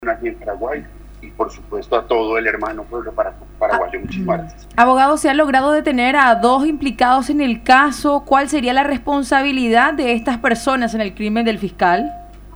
aquí en Paraguay y por supuesto a todo el hermano pueblo paraguayo. Muchísimas gracias. Abogado, ¿se ha logrado detener a 2 implicados en el caso? ¿Cuál sería la responsabilidad de estas personas en el crimen del fiscal?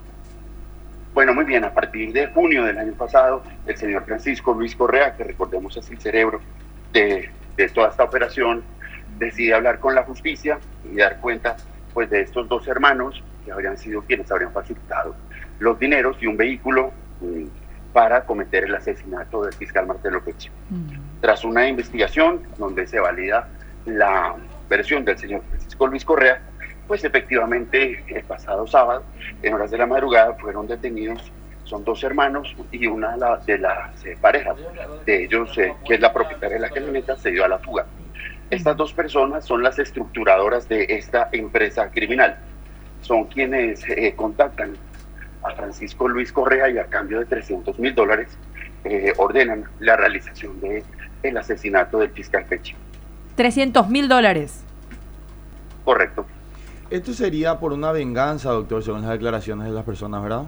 Bueno, muy bien, a partir de junio del año pasado, el señor Francisco Luis Correa, que recordemos es el cerebro de toda esta operación, decide hablar con la justicia y dar cuenta pues de estos 2 hermanos que habrían sido quienes habrían facilitado los dineros y un vehículo para cometer el asesinato del fiscal Marcelo Pecci. Tras una investigación donde se valida la versión del señor Francisco Luis Correa, pues efectivamente el pasado sábado, en horas de la madrugada, fueron detenidos, son 2 hermanos y una de las parejas de ellos, que es la propietaria de la camioneta, se dio a la fuga. Estas 2 personas son las estructuradoras de esta empresa criminal, son quienes contactan a Francisco Luis Correa y a cambio de $300,000 ordenan la realización del asesinato del fiscal Pecci. $300,000. Correcto. Esto sería por una venganza, doctor, según las declaraciones de las personas, ¿verdad?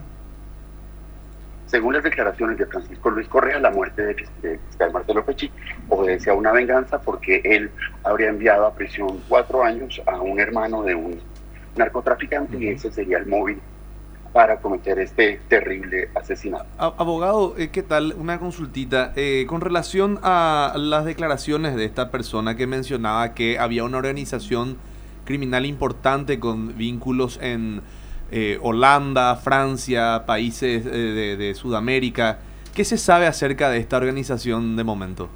Según las declaraciones de Francisco Luis Correa, la muerte del fiscal Marcelo Pecci obedece a una venganza porque él habría enviado a prisión 4 años a un hermano de un narcotraficante y ese sería el móvil para cometer este terrible asesinato. Abogado, ¿qué tal? Una consultita. Con relación a las declaraciones de esta persona que mencionaba que había una organización criminal importante con vínculos en Holanda, Francia, países de Sudamérica, ¿qué se sabe acerca de esta organización de momento?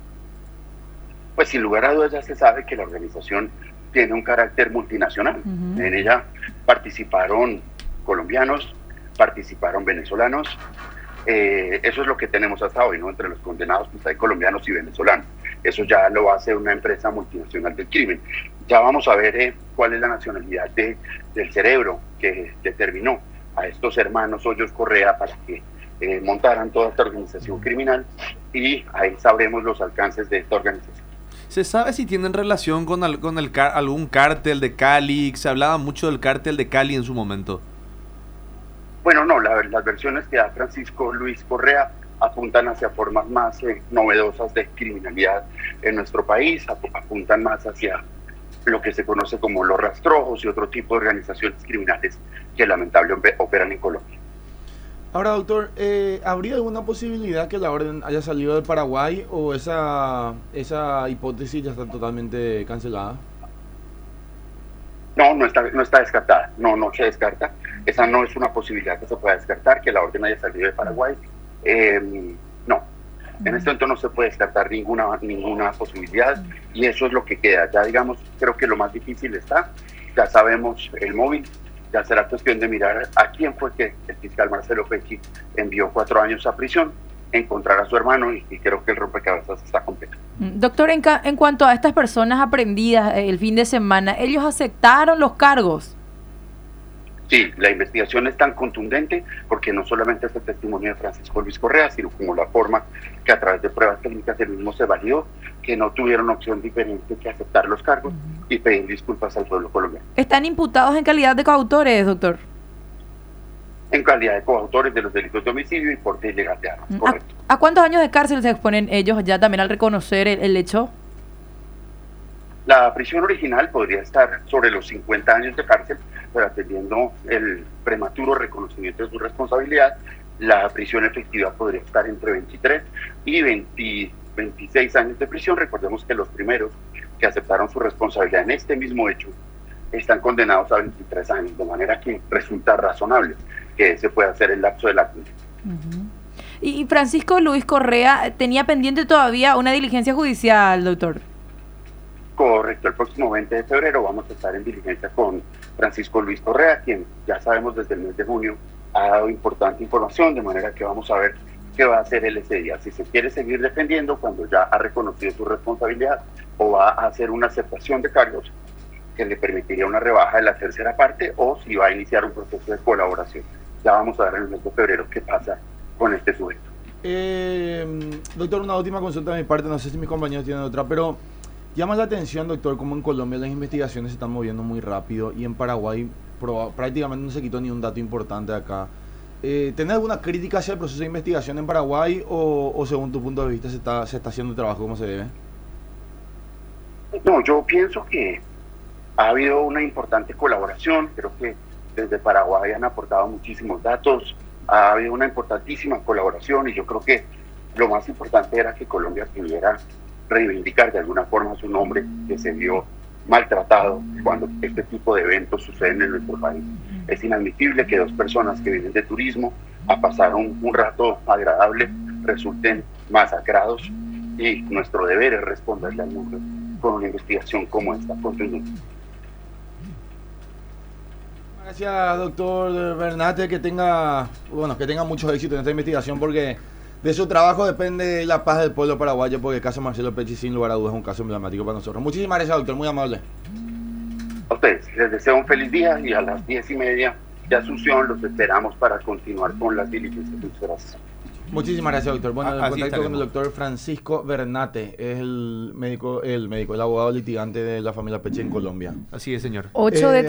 Pues sin lugar a dudas ya se sabe que la organización tiene un carácter multinacional. En ella participaron colombianos, participaron venezolanos, eso es lo que tenemos hasta hoy, ¿no? Entre los condenados pues hay colombianos y venezolanos, eso ya lo hace una empresa multinacional del crimen. Ya vamos a ver cuál es la nacionalidad del cerebro que determinó a estos hermanos Hoyos Correa para que montaran toda esta organización criminal y ahí sabremos los alcances de esta organización. ¿Se sabe si tienen relación con algún cártel de Cali? Se hablaba mucho del cártel de Cali en su momento. Bueno, no, las versiones que da Francisco Luis Correa apuntan hacia formas más novedosas de criminalidad en nuestro país, apuntan más hacia lo que se conoce como los rastrojos y otro tipo de organizaciones criminales que lamentablemente operan en Colombia. Ahora, doctor, ¿habría alguna posibilidad que la orden haya salido de Paraguay o esa hipótesis ya está totalmente cancelada? No, no está descartada, no se descarta. Esa no es una posibilidad que se pueda descartar, que la orden haya salido de Paraguay. No, en este momento no se puede descartar ninguna posibilidad y eso es lo que queda. Ya digamos, creo que lo más difícil está, ya sabemos el móvil, ya será cuestión de mirar a quién fue que el fiscal Marcelo Pecci envió 4 años a prisión, encontrar a su hermano y creo que el rompecabezas está completo. Doctor, en cuanto a estas personas aprendidas el fin de semana, ¿ellos aceptaron los cargos? Sí, la investigación es tan contundente porque no solamente es el testimonio de Francisco Luis Correa, sino como la forma que a través de pruebas técnicas del mismo se validó, que no tuvieron opción diferente que aceptar los cargos y pedir disculpas al pueblo colombiano. ¿Están imputados en calidad de coautores, doctor? En calidad de coautores de los delitos de homicidio y porte ilegal de armas, correcto. ¿A cuántos años de cárcel se exponen ellos ya también al reconocer el hecho? La prisión original podría estar sobre los 50 años de cárcel, pero atendiendo el prematuro reconocimiento de su responsabilidad, la prisión efectiva podría estar entre 23 y 26 años de prisión. Recordemos que los primeros que aceptaron su responsabilidad en este mismo hecho están condenados a 23 años, de manera que resulta razonable que ese pueda ser el lapso de la condena. Y Francisco Luis Correa tenía pendiente todavía una diligencia judicial, doctor. Correcto, el próximo 20 de febrero vamos a estar en diligencia con Francisco Luis Correa, quien ya sabemos desde el mes de junio ha dado importante información, de manera que vamos a ver qué va a hacer él ese día, si se quiere seguir defendiendo cuando ya ha reconocido su responsabilidad o va a hacer una aceptación de cargos que le permitiría una rebaja de la tercera parte o si va a iniciar un proceso de colaboración. Ya vamos a ver en el mes de febrero qué pasa con este sujeto. Doctor, una última consulta de mi parte, no sé si mis compañeros tienen otra, pero llama la atención, doctor, como en Colombia las investigaciones se están moviendo muy rápido y en Paraguay prácticamente no se quitó ni un dato importante de acá. ¿tenés alguna crítica hacia el proceso de investigación en Paraguay o según tu punto de vista se está haciendo el trabajo como se debe? No, yo pienso que ha habido una importante colaboración. Creo que desde Paraguay han aportado muchísimos datos. Ha habido una importantísima colaboración y yo creo que lo más importante era que Colombia pudiera reivindicar de alguna forma su nombre, que se vio maltratado cuando este tipo de eventos suceden en nuestro país. Es inadmisible que dos personas que viven de turismo a pasar un rato agradable resulten masacrados, y nuestro deber es responderle al mundo con una investigación como esta. Gracias, doctor Bernate, que tenga mucho éxito en esta investigación, porque de su trabajo depende la paz del pueblo paraguayo, porque el caso Marcelo Pecci sin lugar a dudas es un caso emblemático para nosotros. Muchísimas gracias, doctor, muy amable. A ustedes les deseo un feliz día y a las 10:30 de Asunción los esperamos para continuar con las diligencias. Muchas gracias. Muchísimas gracias, doctor. Bueno, en contacto estaremos con el doctor Francisco Bernate, es el abogado litigante de la familia Pecci en Colombia. Así es, señor. 8 de